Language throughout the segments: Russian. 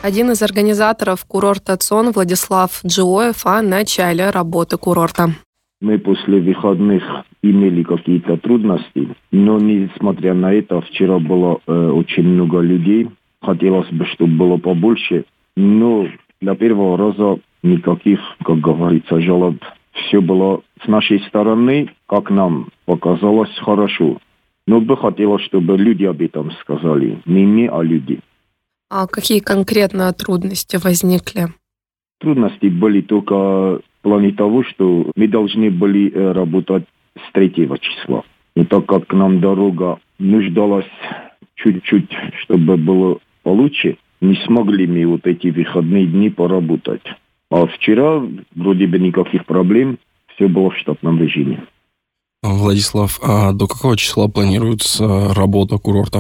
Один из организаторов курорта ЦОН Владислав Джиоев о начале работы курорта. Мы после выходных имели какие-то трудности, но несмотря на это, вчера было очень много людей. Хотелось бы, чтобы было побольше, но для первого раза никаких, как говорится, жалоб. Все было с нашей стороны, как нам показалось, хорошо. Но бы хотелось, чтобы люди об этом сказали. Не мы, а люди. А какие конкретно трудности возникли? Трудности были только в плане того, что мы должны были работать с 3 числа. И так как нам дорога нуждалась чуть-чуть, чтобы было получше, не смогли мы вот эти выходные дни поработать. А вчера вроде бы никаких проблем, все было в штатном режиме. Владислав, а до какого числа планируется работа курорта?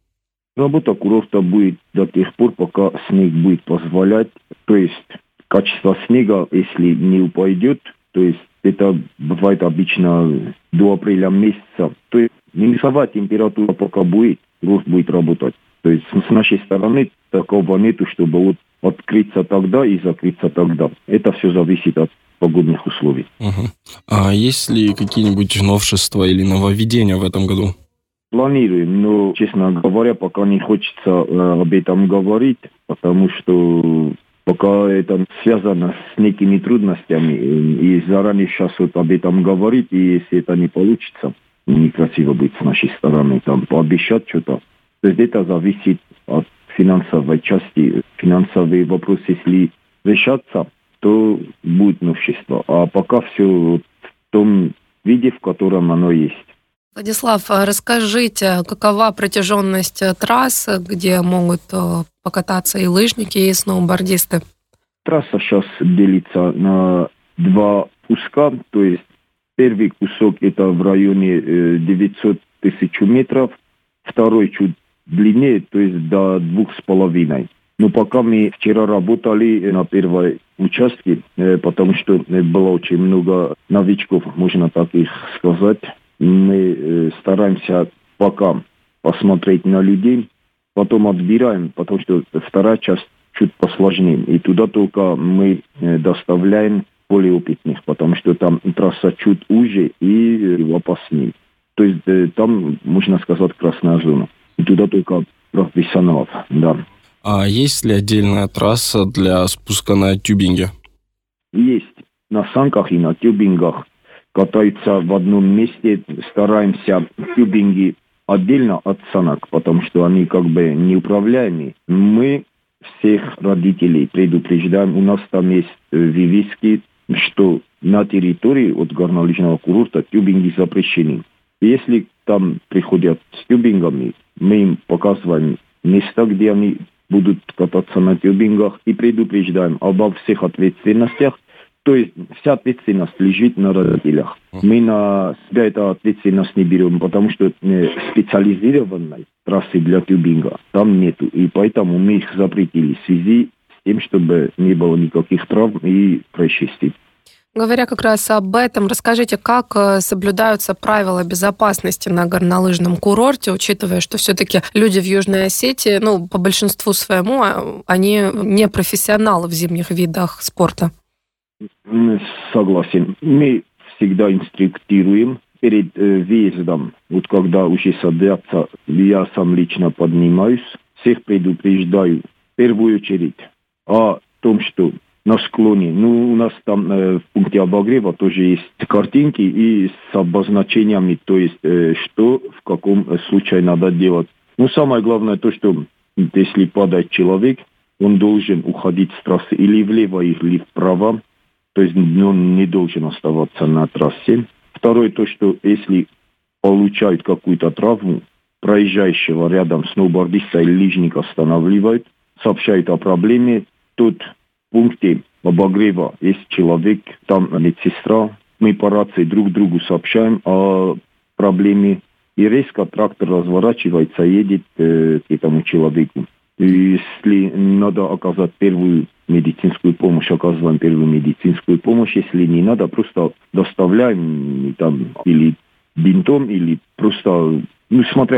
Работа курорта будет до тех пор, пока снег будет позволять. То есть качество снега, если не упадет, то есть это бывает обычно до апреля месяца. То есть минусовая температура пока будет, курорт будет работать. То есть с нашей стороны такого нету, чтобы вот открыться тогда и закрыться тогда. Это все зависит от погодных условий. Угу. А есть ли какие-нибудь новшества или нововведения в этом году? Планируем, но, честно говоря, пока не хочется об этом говорить, потому что пока это связано с некими трудностями, и заранее сейчас вот об этом говорить, и если это не получится, некрасиво будет с нашей стороны, там пообещать что-то. То есть это зависит от финансовой части. Финансовые вопросы, если решатся, то будет новшество. А пока все в том виде, в котором оно есть. Владислав, расскажите, какова протяженность трасс, где могут покататься и лыжники, и сноубордисты? Трасса сейчас делится на 2 куска, то есть первый кусок это в районе 900 тысяч метров, второй чуть длиннее, то есть до 2,5. Но пока мы вчера работали на первой участке, потому что было очень много новичков, можно так их сказать. Мы стараемся пока посмотреть на людей, потом отбираем, потому что вторая часть чуть посложнее. И туда только мы доставляем более опытных, потому что там трасса чуть уже и опаснее. То есть там, можно сказать, красная зона. И туда только профессионалов, да. А есть ли отдельная трасса для спуска на тюбинге? Есть. На санках и на тюбингах катаются в одном месте. Стараемся тюбинги отдельно от санок, потому что они как бы неуправляемые. Мы всех родителей предупреждаем. У нас там есть вывески, что на территории от горнолыжного курорта тюбинги запрещены. Если там приходят с тюбингами, мы им показываем места, где они будут кататься на тюбингах, и предупреждаем обо всех ответственностях. То есть вся ответственность лежит на родителях. Мы на себя эту ответственность не берем, потому что специализированной трассы для тюбинга там нету. И поэтому мы их запретили в связи с тем, чтобы не было никаких травм и происшествий. Говоря как раз об этом, расскажите, как соблюдаются правила безопасности на горнолыжном курорте, учитывая, что все-таки люди в Южной Осетии, по большинству своему, они не профессионалы в зимних видах спорта. Согласен. Мы всегда инструктируем перед выездом. Вот когда уже садятся, я сам лично поднимаюсь, всех предупреждаю в первую очередь о том, что на склоне, у нас там в пункте обогрева тоже есть картинки и с обозначениями, то есть что в каком случае надо делать. Самое главное то, что если падает человек, он должен уходить с трассы или влево, или вправо, то есть он не должен оставаться на трассе. Второе то, что если получают какую-то травму, проезжающего рядом сноубордиста или лыжника останавливают, сообщают о проблеме, тут в пункте обогрева есть человек, там медсестра. Мы по рации друг другу сообщаем о проблеме. И резко трактор разворачивается, едет к этому человеку. И если надо оказать первую медицинскую помощь, оказываем первую медицинскую помощь. Если не надо, просто доставляем там или бинтом, или просто, смотря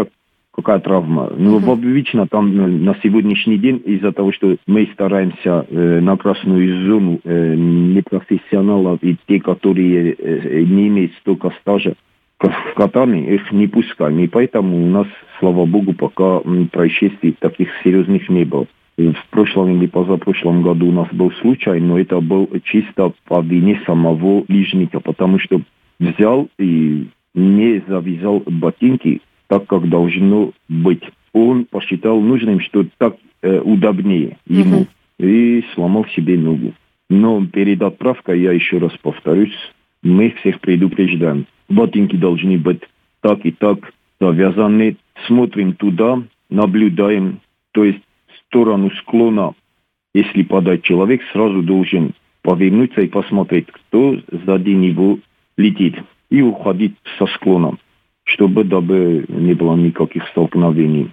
какая травма. Но обычно там на сегодняшний день из-за того, что мы стараемся на красную зону непрофессионалов и те, которые не имеют столько стажа в катании, их не пускаем. И поэтому у нас, слава богу, пока происшествий таких серьезных не было. В прошлом или позапрошлом году у нас был случай, но это был чисто по вине самого лыжника, потому что взял и не завязал ботинки так, как должно быть. Он посчитал нужным, что так удобнее ему, и сломал себе ногу. Но перед отправкой, я еще раз повторюсь, мы всех предупреждаем. Ботинки должны быть так и так завязаны. Смотрим туда, наблюдаем, то есть в сторону склона, если падает человек, сразу должен повернуться и посмотреть, кто сзади него летит, и уходить со склона, чтобы дабы не было никаких столкновений.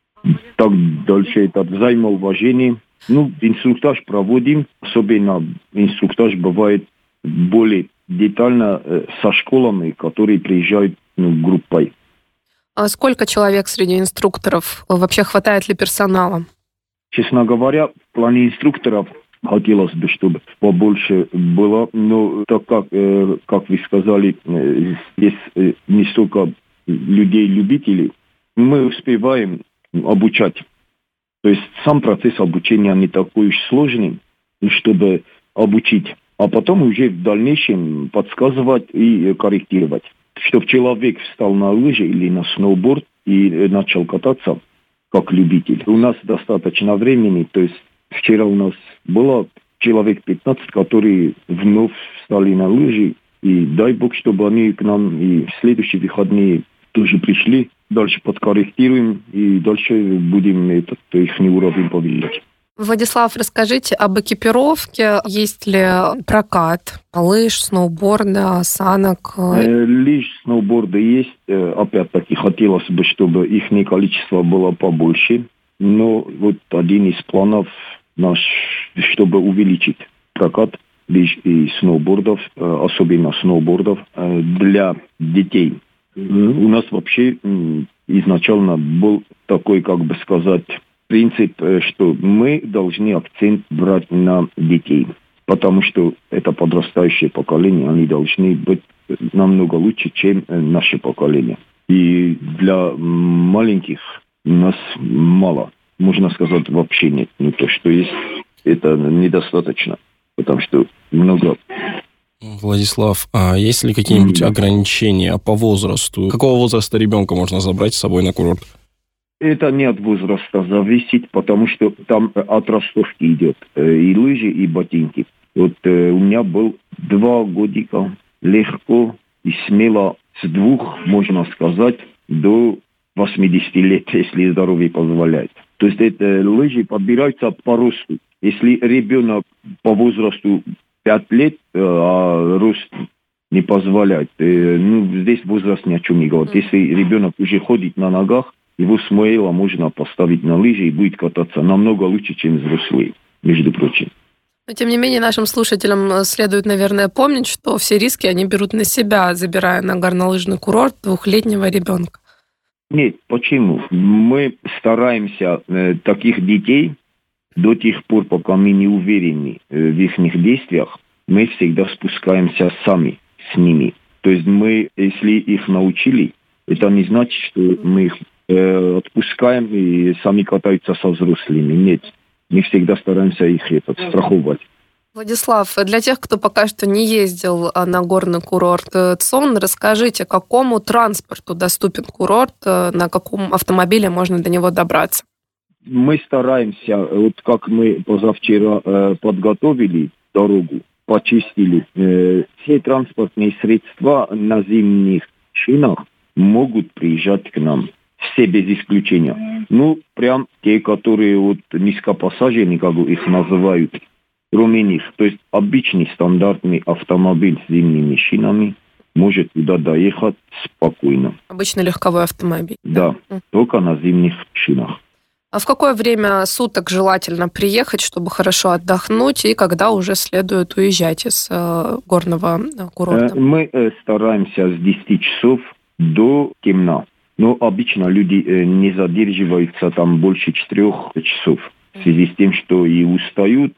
Так дальше это взаимоуважение. Инструктаж проводим, особенно инструктаж бывает более детально со школами, которые приезжают группой. А сколько человек среди инструкторов? Вообще хватает ли персонала? Честно говоря, в плане инструкторов хотелось бы, чтобы побольше было, но так как вы сказали, здесь не столько людей-любителей, мы успеваем обучать. То есть сам процесс обучения не такой уж сложный, чтобы обучить, а потом уже в дальнейшем подсказывать и корректировать. Чтобы человек встал на лыжи или на сноуборд и начал кататься как любитель. У нас достаточно времени, то есть вчера у нас было человек 15, которые вновь встали на лыжи, и дай бог, чтобы они к нам и в следующие выходные тоже пришли. Дальше подкорректируем и дальше будем их уровень повышать. Владислав, расскажите об экипировке. Есть ли прокат лыж, сноуборда, санок? Лыж, сноуборда есть. Опять-таки, хотелось бы, чтобы их количество было побольше. Но вот один из планов наш, чтобы увеличить прокат лыж и сноубордов, особенно сноубордов, для детей. У нас вообще изначально был такой, как бы сказать, принцип, что мы должны акцент брать на детей, потому что это подрастающее поколение, они должны быть намного лучше, чем наше поколение. И для маленьких у нас мало, можно сказать, вообще нет. Но то, что есть, это недостаточно, потому что много. Владислав, а есть ли какие-нибудь ограничения по возрасту? Какого возраста ребенка можно забрать с собой на курорт? Это не от возраста зависит, потому что там от ростовки идет и лыжи, и ботинки. Вот у меня был 2 годика легко и смело с 2, можно сказать, до 80 лет, если здоровье позволяет. То есть это лыжи подбираются по росту. Если ребенок по возрасту 5 лет, а рост не позволяет, здесь возраст ни о чем не говорит. Если ребенок уже ходит на ногах, его смело можно поставить на лыжи и будет кататься намного лучше, чем взрослые, между прочим. Но, тем не менее, нашим слушателям следует, наверное, помнить, что все риски они берут на себя, забирая на горнолыжный курорт 2-летнего ребенка. Нет, почему? Мы стараемся таких детей до тех пор, пока мы не уверены в их действиях, мы всегда спускаемся сами с ними. То есть мы, если их научили, это не значит, что мы их отпускаем и сами катаются со взрослыми. Нет, мы всегда стараемся их страховать. Владислав, для тех, кто пока что не ездил на горный курорт ЦОМН, расскажите, какому транспорту доступен курорт, на каком автомобиле можно до него добраться? Мы стараемся, вот как мы позавчера подготовили дорогу, почистили, все транспортные средства на зимних шинах могут приезжать к нам. Все без исключения. Прям те, которые низкопассажирные, как их называют, кроме них. То есть обычный стандартный автомобиль с зимними шинами может туда доехать спокойно. Обычный легковой автомобиль. Да, только на зимних шинах. А в какое время суток желательно приехать, чтобы хорошо отдохнуть, и когда уже следует уезжать из горного курорта? Мы стараемся с 10 часов до темна. Но обычно люди не задерживаются там больше 4 часов. В связи с тем, что и устают,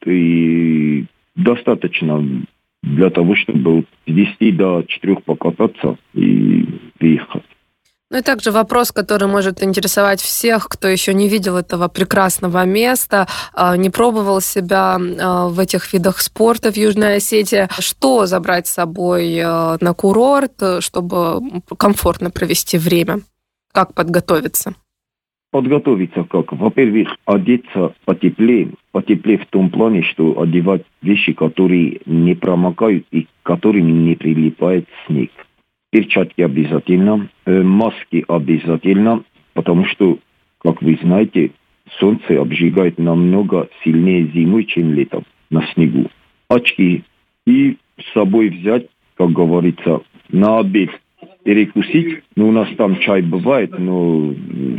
и достаточно для того, чтобы с 10 до 4 покататься и приехать. Ну и также вопрос, который может интересовать всех, кто еще не видел этого прекрасного места, не пробовал себя в этих видах спорта в Южной Осетии. Что забрать с собой на курорт, чтобы комфортно провести время? Как подготовиться? Подготовиться как? Во-первых, одеться потеплее. Потеплее в том плане, что одевать вещи, которые не промокают и которыми не прилипает снег. Перчатки обязательно, маски обязательно, потому что, как вы знаете, солнце обжигает намного сильнее зимой, чем летом на снегу. Очки и с собой взять, как говорится, на обед перекусить. Ну, у нас там чай бывает, но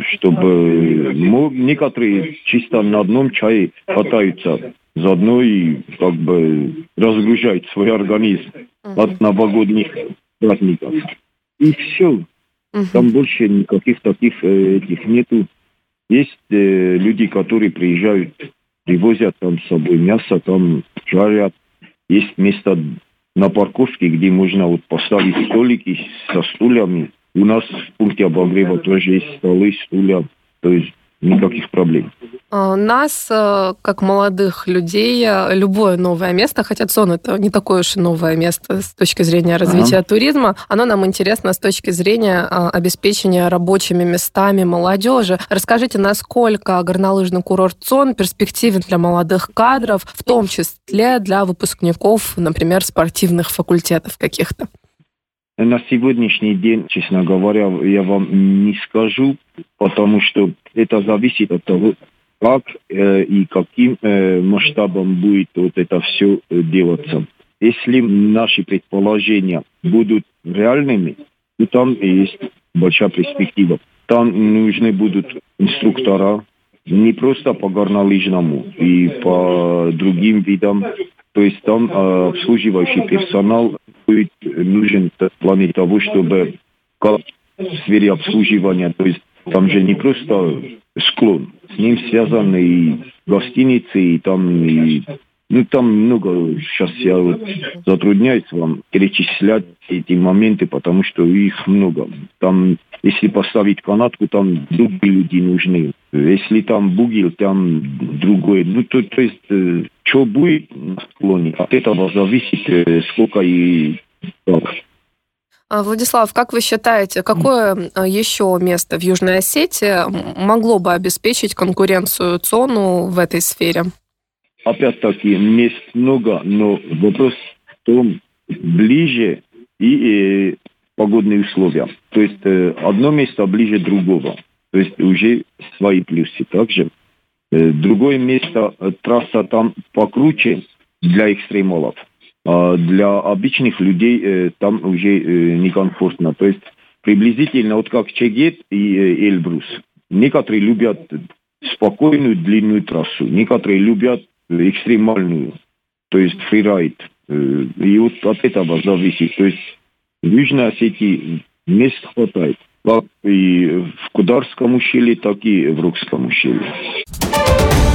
чтобы некоторые чисто на одном чае катаются, заодно и как бы разгружают свой организм от новогодних праздников. И все. Там больше никаких таких этих нету. Есть люди, которые приезжают, привозят там с собой мясо, там жарят. Есть место на парковке, где можно вот поставить столики со стульями. У нас в пункте обогрева тоже есть столы, стулья. То есть никаких проблем. Нас, как молодых людей, любое новое место, хотя ЦОН это не такое уж и новое место с точки зрения развития туризма, оно нам интересно с точки зрения обеспечения рабочими местами молодежи. Расскажите, насколько горнолыжный курорт ЦОН перспективен для молодых кадров, в том числе для выпускников, например, спортивных факультетов каких-то? На сегодняшний день, честно говоря, я вам не скажу, потому что это зависит от того, как и каким масштабом будет вот это все делаться. Если наши предположения будут реальными, то там есть большая перспектива. Там нужны будут инструктора, не просто по горнолыжному, и по другим видам. То есть там обслуживающий персонал будет нужен в плане того, чтобы как в сфере обслуживания, то есть там же не просто склон, с ним связаны и гостиницы, и там много, сейчас я вот затрудняюсь вам перечислять эти моменты, потому что их много. Там, если поставить канатку, там другие люди нужны. Если там бугел, там другой. Ну, то есть, что будет на склоне, от этого зависит, сколько и как. Владислав, как вы считаете, какое еще место в Южной Осетии могло бы обеспечить конкуренцию ЦОНу в этой сфере? Опять-таки, мест много, но вопрос в том, ближе и погодные условия. То есть одно место ближе другого. То есть уже свои плюсы. Также другое место, трасса там покруче для экстремалов. А для обычных людей там уже некомфортно. То есть приблизительно вот как Чегет и Эльбрус. Некоторые любят спокойную длинную трассу, некоторые любят экстремальную, то есть фрирайд. И вот от этого зависит. То есть в Южной Осетии мест хватает. Как и в Кударском ущелье, так и в Рокском ущелье.